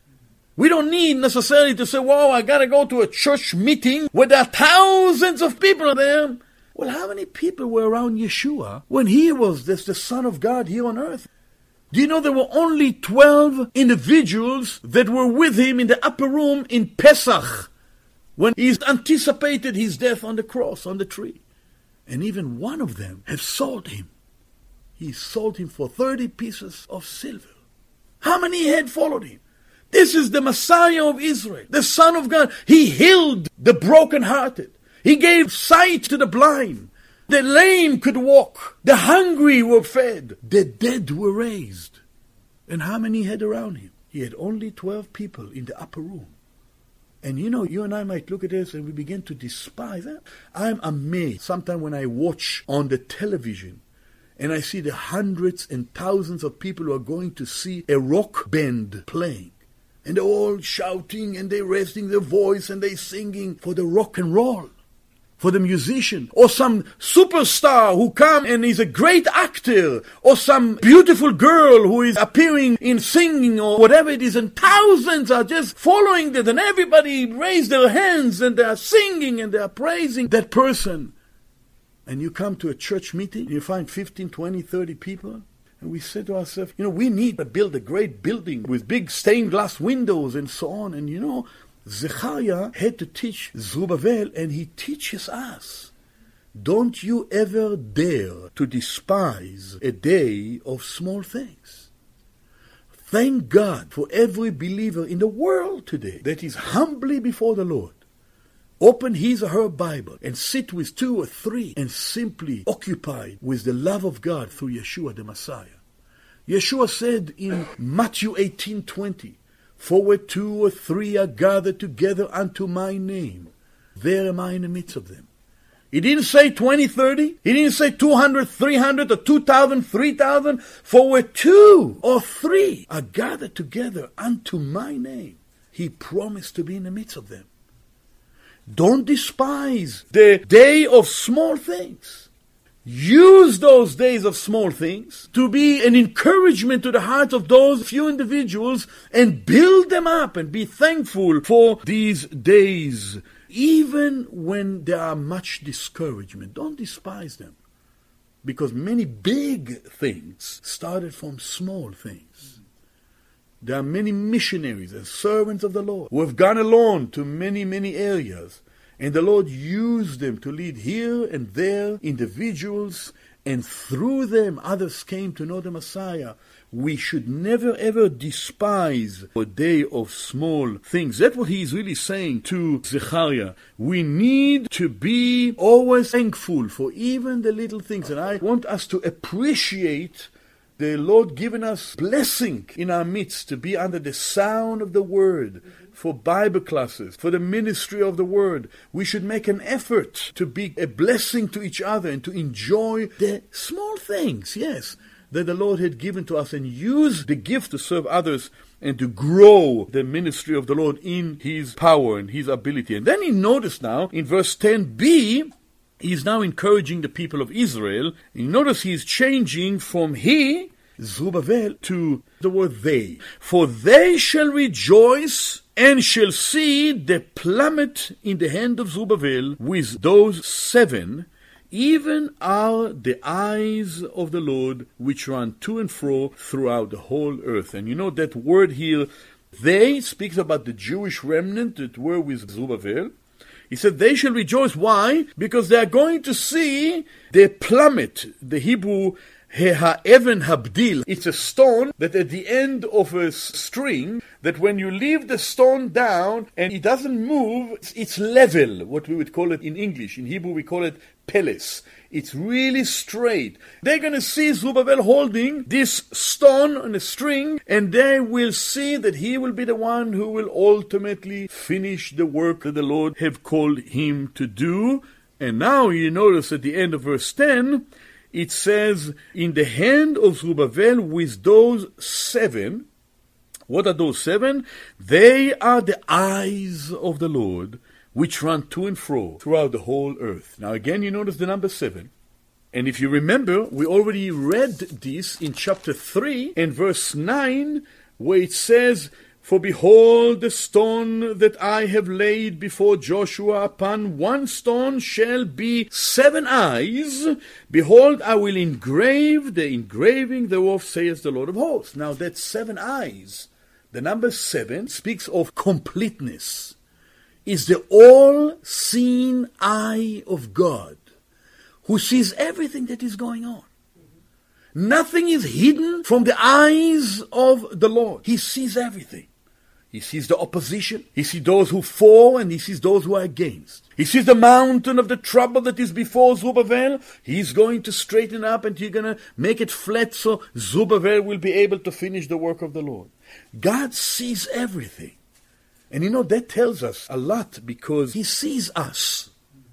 We don't need necessarily to say, wow, I got to go to a church meeting where there are thousands of people there. Well, how many people were around Yeshua when he was this, the Son of God here on earth? Do you know there were only twelve individuals that were with him in the upper room in Pesach when he anticipated his death on the cross, on the tree? And even one of them have sold him. He sold him for thirty pieces of silver. How many had followed him? This is the Messiah of Israel, the Son of God. He healed the brokenhearted. He gave sight to the blind. The lame could walk. The hungry were fed. The dead were raised. And how many had around him? He had only twelve people in the upper room. And you know, you and I might look at this and we begin to despise that. I'm amazed sometimes when I watch on the television and I see the hundreds and thousands of people who are going to see a rock band playing. And they're all shouting and they're raising their voice and they're singing for the rock and roll, for the musician, or some superstar who come and is a great actor, or some beautiful girl who is appearing in singing or whatever it is, and thousands are just following that, and everybody raise their hands and they are singing and they are praising that person. And you come to a church meeting and you find fifteen, twenty, thirty people, and we say to ourselves, you know, we need to build a great building with big stained glass windows and so on. And you know, Zechariah had to teach Zerubbabel, and he teaches us. Don't you ever dare to despise a day of small things. Thank God for every believer in the world today that is humbly before the Lord. Open his or her Bible and sit with two or three and simply occupied with the love of God through Yeshua the Messiah. Yeshua said in Matthew eighteen twenty, "For where two or three are gathered together unto my name, there am I in the midst of them." He didn't say twenty, thirty. He didn't say two hundred, three hundred, or two thousand, three thousand. For where two or three are gathered together unto my name, he promised to be in the midst of them. Don't despise the day of small things. Use those days of small things to be an encouragement to the hearts of those few individuals and build them up and be thankful for these days. Even when there are much discouragement, don't despise them. Because many big things started from small things. There are many missionaries and servants of the Lord who have gone alone to many, many areas. And the Lord used them to lead here and there individuals, and through them others came to know the Messiah. We should never ever despise a day of small things. That's what he is really saying to Zechariah. We need to be always thankful for even the little things. And I want us to appreciate the Lord giving us blessing in our midst to be under the sound of the Word, for Bible classes, for the ministry of the Word. We should make an effort to be a blessing to each other and to enjoy the small things, yes, that the Lord had given to us, and use the gift to serve others and to grow the ministry of the Lord in His power and His ability. And then he noticed now in verse ten b, he's now encouraging the people of Israel. You notice he's changing from he, Zerubbabel, to the word they. For they shall rejoice and shall see the plummet in the hand of Zerubbabel with those seven, even are the eyes of the Lord which run to and fro throughout the whole earth. And you know that word here, they, speaks about the Jewish remnant that were with Zerubbabel. He said they shall rejoice. Why? Because they are going to see the plummet, the Hebrew ha'even habdil. It's a stone that at the end of a string, that when you leave the stone down and it doesn't move, it's, it's level, what we would call it in English. In Hebrew we call it peles. It's really straight. They're going to see Zerubbabel holding this stone on a string, and they will see that he will be the one who will ultimately finish the work that the Lord have called him to do. And now you notice at the end of verse ten, it says, in the hand of Zerubbabel with those seven. What are those seven? They are the eyes of the Lord, which run to and fro throughout the whole earth. Now again, you notice the number seven. And if you remember, we already read this in chapter three and verse nine, where it says, For behold, the stone that I have laid before Joshua, upon one stone shall be seven eyes. Behold, I will engrave the engraving thereof, saith the Lord of hosts. Now that seven eyes, the number seven, speaks of completeness. Is the all-seeing eye of God, who sees everything that is going on. Nothing is hidden from the eyes of the Lord. He sees everything. He sees the opposition. He sees those who fall, and he sees those who are against. He sees the mountain of the trouble that is before Zerubbabel. He's going to straighten up, and he's going to make it flat so Zerubbabel will be able to finish the work of the Lord. God sees everything. And you know, that tells us a lot, because he sees us.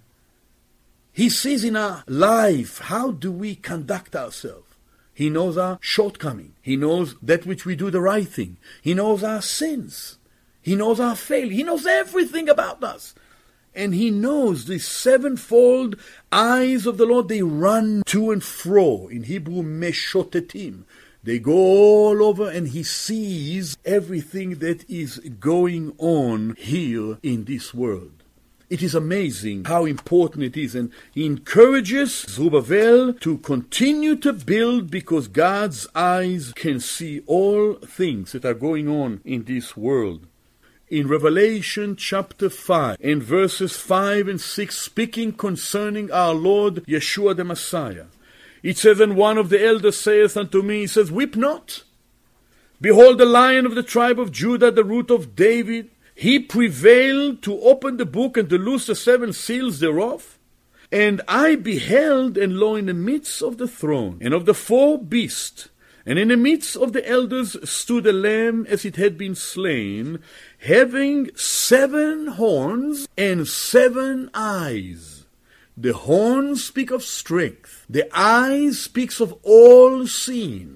He sees in our life, how do we conduct ourselves? He knows our shortcoming. He knows that which we do the right thing. He knows our sins. He knows our failure. He knows everything about us. And he knows the sevenfold eyes of the Lord, they run to and fro. In Hebrew, meshotetim. They go all over, and he sees everything that is going on here in this world. It is amazing how important it is, and he encourages Zerubbabel to continue to build, because God's eyes can see all things that are going on in this world. In Revelation chapter five, in verses five and six, speaking concerning our Lord Yeshua the Messiah, it says, and one of the elders saith unto me, he says, weep not. Behold, the Lion of the tribe of Judah, the root of David, he prevailed to open the book and to loose the seven seals thereof. And I beheld, and lo, in the midst of the throne, and of the four beasts, and in the midst of the elders stood a lamb as it had been slain, having seven horns and seven eyes. The horns speak of strength. The eyes speaks of all seeing.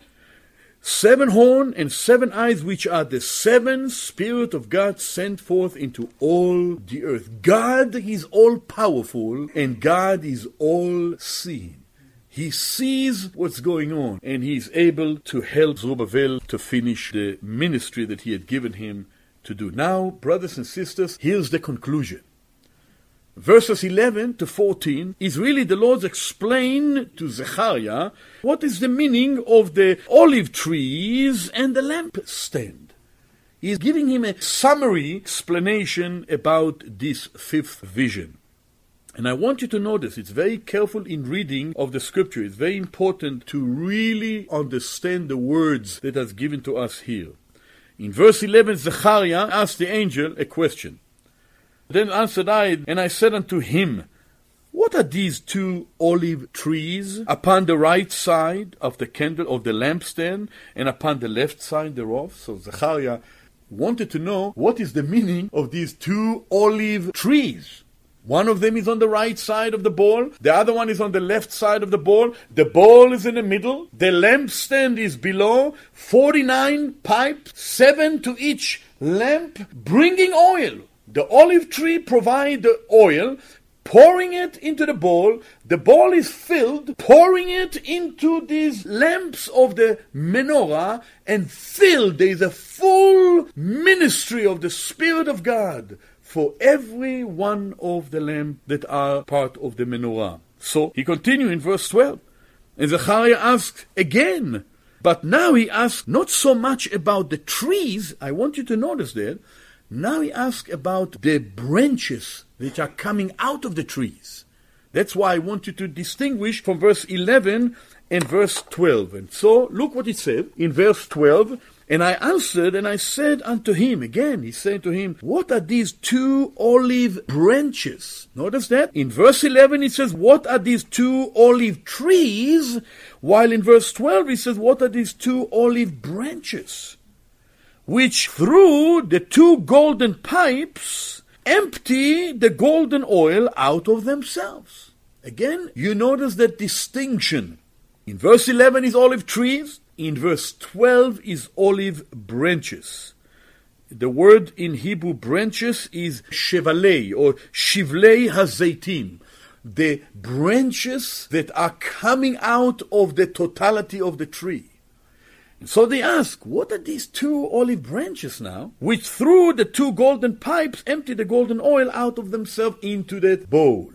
Seven horn and seven eyes, which are the seven Spirit of God sent forth into all the earth. God is all-powerful, and God is all-seeing. He sees what's going on, and he is able to help Zerubbabel to finish the ministry that he had given him to do. Now, brothers and sisters, here's the conclusion. Verses eleven to fourteen is really the Lord's explain to Zechariah what is the meaning of the olive trees and the lampstand. He is giving him a summary explanation about this fifth vision. And I want you to notice, it's very careful in reading of the scripture. It's very important to really understand the words that are given to us here. In verse eleven, Zechariah asked the angel a question. Then answered I, and I said unto him, what are these two olive trees upon the right side of the candle of the lampstand, and upon the left side thereof? So Zechariah wanted to know what is the meaning of these two olive trees. One of them is on the right side of the bowl, the other one is on the left side of the bowl. The bowl is in the middle, the lampstand is below, forty-nine pipes, seven to each lamp, bringing oil. The olive tree provides the oil, pouring it into the bowl. The bowl is filled, pouring it into these lamps of the menorah, and filled. There is a full ministry of the Spirit of God for every one of the lamps that are part of the menorah. So he continues in verse twelve. And Zechariah asks again, but now he asks not so much about the trees. I want you to notice that. Now he asks about the branches which are coming out of the trees. That's why I want you to distinguish from verse eleven and verse twelve. And so, look what it said in verse twelve. And I answered, and I said unto him, again, he said to him, what are these two olive branches? Notice that. In verse eleven, it says, what are these two olive trees? While in verse twelve, it says, what are these two olive branches? Which through the two golden pipes empty the golden oil out of themselves. Again, you notice that distinction. In verse eleven is olive trees. In verse twelve is olive branches. The word in Hebrew branches is shevalei or shivlei hazeitim. The branches that are coming out of the totality of the tree. And so they ask, what are these two olive branches now, which through the two golden pipes empty the golden oil out of themselves into that bowl?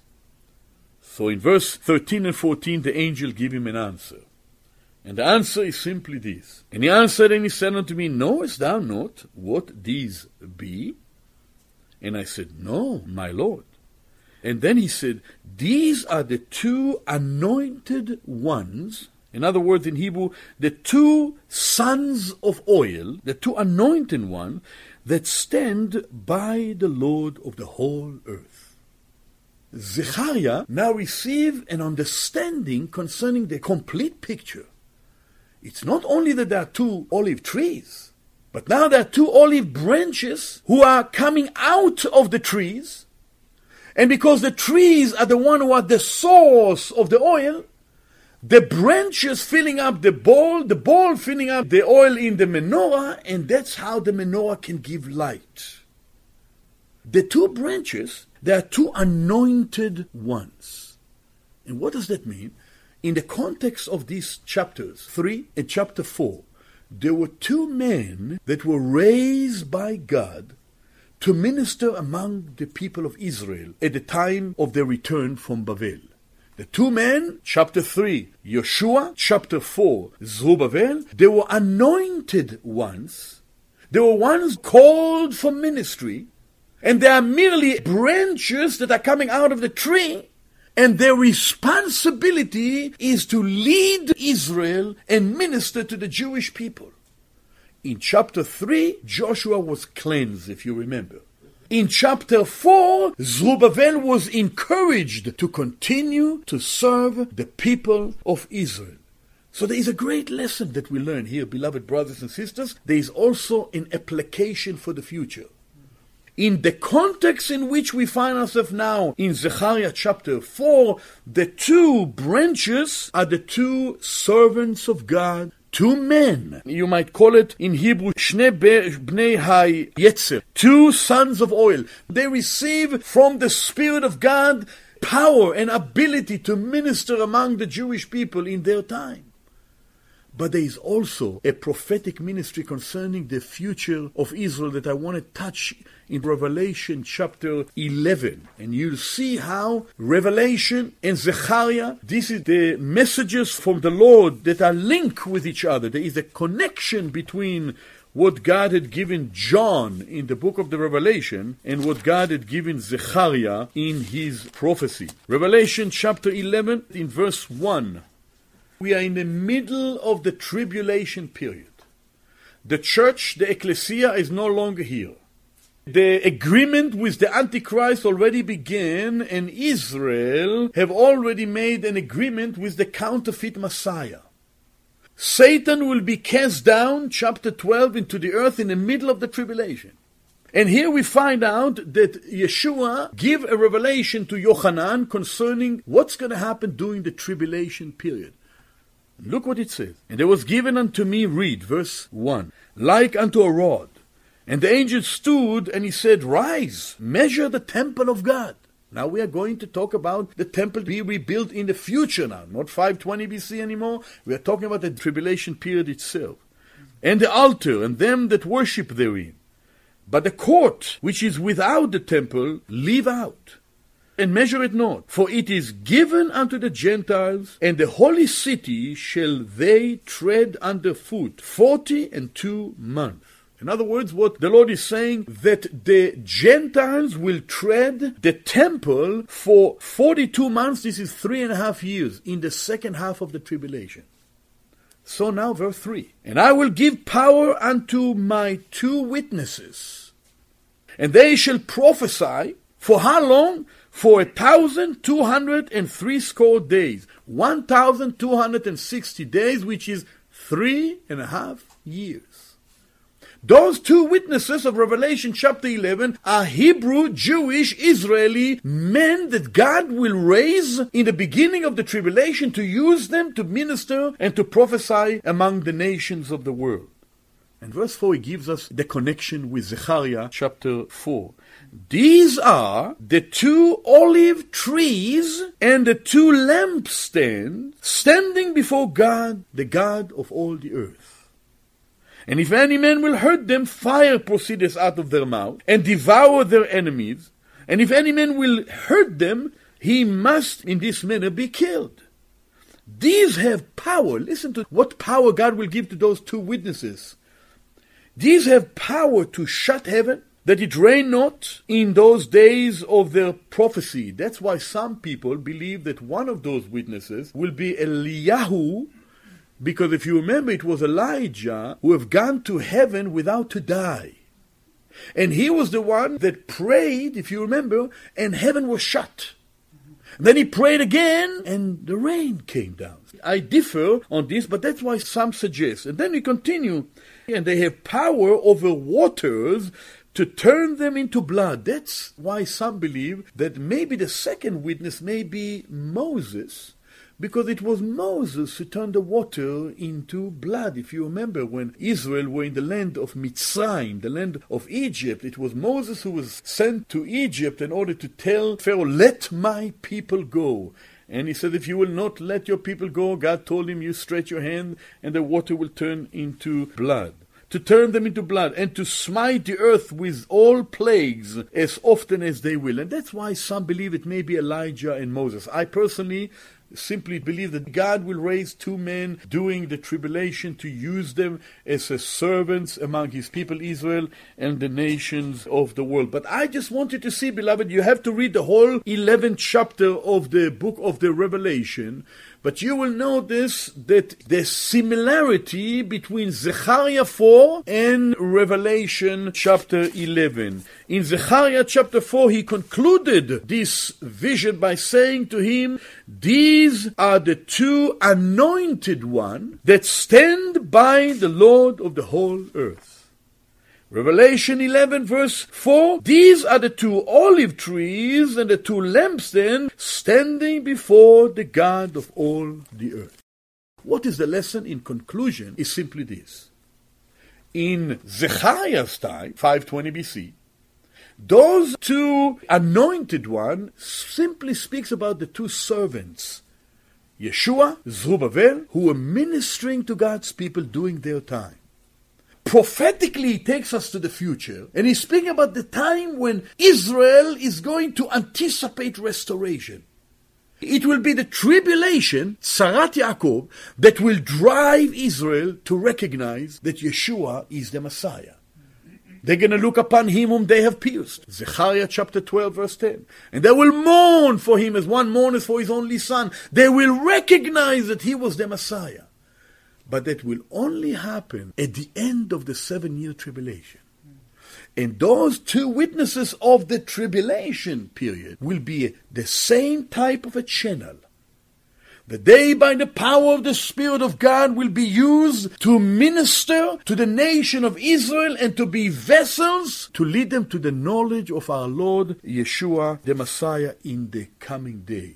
So in verse thirteen and fourteen, the angel give him an answer. And the answer is simply this. And he answered and he said unto me, knowest thou not what these be? And I said, no, my Lord. And then he said, these are the two anointed ones. In other words, in Hebrew, the two sons of oil, the two anointed ones that stand by the Lord of the whole earth. Zechariah now receives an understanding concerning the complete picture. It's not only that there are two olive trees, but now there are two olive branches who are coming out of the trees. And because the trees are the one who are the source of the oil, the branches filling up the bowl, the bowl filling up the oil in the menorah, and that's how the menorah can give light. The two branches, they are two anointed ones. And what does that mean? In the context of these chapters, three and chapter four, there were two men that were raised by God to minister among the people of Israel at the time of their return from Babel. The two men, chapter three, Yeshua, chapter four, Zerubbabel, they were anointed ones. They were ones called for ministry, and they are merely branches that are coming out of the tree, and their responsibility is to lead Israel and minister to the Jewish people. In chapter three, Joshua was cleansed, if you remember. In chapter four, Zerubbabel was encouraged to continue to serve the people of Israel. So there is a great lesson that we learn here, beloved brothers and sisters. There is also an application for the future. In the context in which we find ourselves now, in Zechariah chapter four, the two branches are the two servants of God, two men. You might call it in Hebrew, Shnei Bnei HaYetzer, two sons of oil. They receive from the Spirit of God power and ability to minister among the Jewish people in their time. But there is also a prophetic ministry concerning the future of Israel that I want to touch in Revelation chapter eleven. And you'll see how Revelation and Zechariah, this is the messages from the Lord that are linked with each other. There is a connection between what God had given John in the book of the Revelation and what God had given Zechariah in his prophecy. Revelation chapter eleven in verse one. We are in the middle of the tribulation period. The church, the ecclesia, is no longer here. The agreement with the Antichrist already began, and Israel have already made an agreement with the counterfeit Messiah. Satan will be cast down, chapter twelve, into the earth in the middle of the tribulation. And here we find out that Yeshua gave a revelation to Yochanan concerning what's going to happen during the tribulation period. Look what it says. And there was given unto me, read, verse one, like unto a rod. And the angel stood, and he said, rise, measure the temple of God. Now we are going to talk about the temple be rebuilt in the future now, not five twenty B C anymore. We are talking about the tribulation period itself. And the altar, and them that worship therein. But the court, which is without the temple, leave out. And measure it not, for it is given unto the Gentiles, and the holy city shall they tread under foot forty and two months. In other words, what the Lord is saying, that the Gentiles will tread the temple for forty-two months, this is three and a half years, in the second half of the tribulation. So now verse three, and I will give power unto my two witnesses, and they shall prophesy, for how long? For a thousand two hundred and threescore days, one thousand two hundred and sixty days, which is three and a half years. Those two witnesses of Revelation chapter eleven are Hebrew, Jewish, Israeli men that God will raise in the beginning of the tribulation to use them to minister and to prophesy among the nations of the world. And verse four, he gives us the connection with Zechariah chapter four. These are the two olive trees and the two lampstands standing before God, the God of all the earth. And if any man will hurt them, fire proceedeth out of their mouth, and devour their enemies. And if any man will hurt them, he must in this manner be killed. These have power. Listen to what power God will give to those two witnesses. These have power to shut heaven, that it rain not in those days of their prophecy. That's why some people believe that one of those witnesses will be Eliyahu, because if you remember, it was Elijah who have gone to heaven without to die. And he was the one that prayed, if you remember, and heaven was shut. Then he prayed again, and the rain came down. I differ on this, but that's why some suggest. And then we continue, and they have power over waters to turn them into blood. That's why some believe that maybe the second witness may be Moses, because it was Moses who turned the water into blood. If you remember, when Israel were in the land of Mitzrayim, the land of Egypt, it was Moses who was sent to Egypt in order to tell Pharaoh, let my people go. And he said, if you will not let your people go, God told him, you stretch your hand and the water will turn into blood. To turn them into blood, and to smite the earth with all plagues as often as they will. And that's why some believe it may be Elijah and Moses. I personally simply believe that God will raise two men during the tribulation to use them as a servants among his people Israel and the nations of the world. But I just want you to see, beloved, you have to read the whole eleventh chapter of the book of the Revelation. But you will notice that the similarity between Zechariah four and Revelation chapter eleven. In Zechariah chapter four, he concluded this vision by saying to him, these are the two anointed ones that stand by the Lord of the whole earth. Revelation eleven verse four, these are the two olive trees and the two lampstands standing before the God of all the earth. What is the lesson in conclusion is simply this. In Zechariah's time, five twenty B C, those two anointed ones simply speaks about the two servants, Yeshua, Zerubbabel, who were ministering to God's people during their time. Prophetically, he takes us to the future, and he's speaking about the time when Israel is going to anticipate restoration. It will be the tribulation, Tzarat Yaakov, that will drive Israel to recognize that Yeshua is the Messiah. They're going to look upon him whom they have pierced. Zechariah chapter twelve verse ten. And they will mourn for him as one mourns for his only son. They will recognize that he was the Messiah. But that will only happen at the end of the seven-year tribulation. And those two witnesses of the tribulation period will be the same type of a channel. That they, by the power of the Spirit of God, will be used to minister to the nation of Israel and to be vessels to lead them to the knowledge of our Lord Yeshua, the Messiah, in the coming days.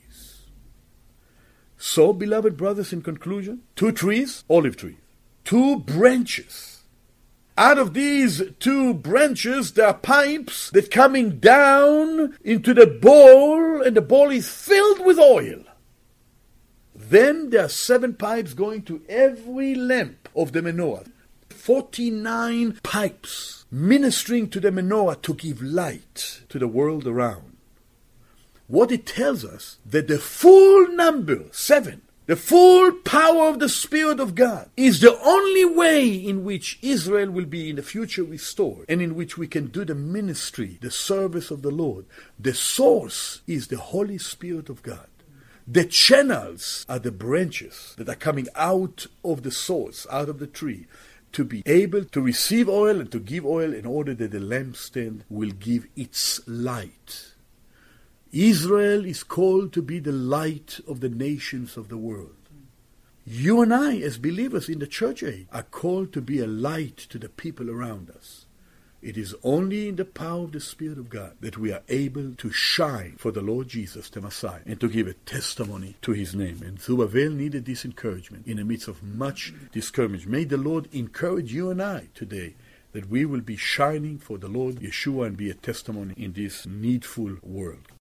So, beloved brothers, in conclusion, two trees, olive trees, two branches. Out of these two branches, there are pipes that coming down into the bowl, and the bowl is filled with oil. Then there are seven pipes going to every lamp of the menorah. Forty-nine pipes ministering to the menorah to give light to the world around. What it tells us, that the full number, seven, the full power of the Spirit of God, is the only way in which Israel will be in the future restored, and in which we can do the ministry, the service of the Lord. The source is the Holy Spirit of God. The channels are the branches that are coming out of the source, out of the tree, to be able to receive oil and to give oil in order that the lampstand will give its light. Israel is called to be the light of the nations of the world. You and I, as believers in the church age, are called to be a light to the people around us. It is only in the power of the Spirit of God that we are able to shine for the Lord Jesus, the Messiah, and to give a testimony to his name. And Zerubbabel needed this encouragement in the midst of much discouragement. May the Lord encourage you and I today, that we will be shining for the Lord Yeshua and be a testimony in this needful world.